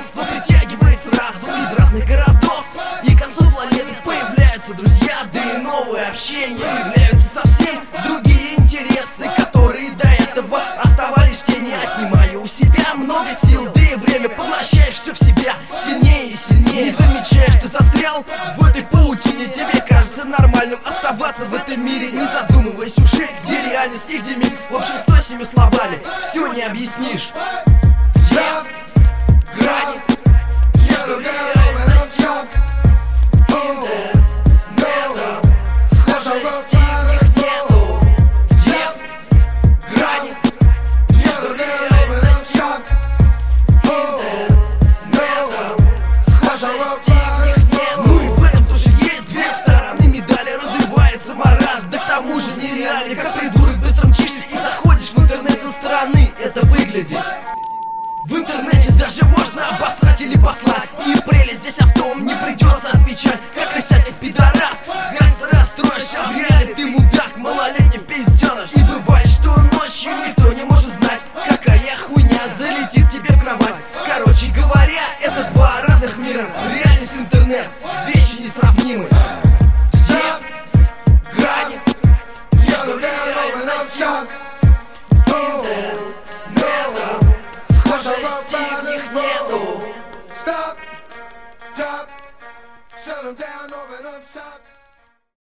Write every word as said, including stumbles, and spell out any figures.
знакомство притягивает сразу из разных городов и концов планеты. Появляются друзья, да и новые общения. Появляются совсем другие интересы, которые до этого оставались в тени. Отнимая у себя много сил, да и время поглощаешь все в себя сильнее.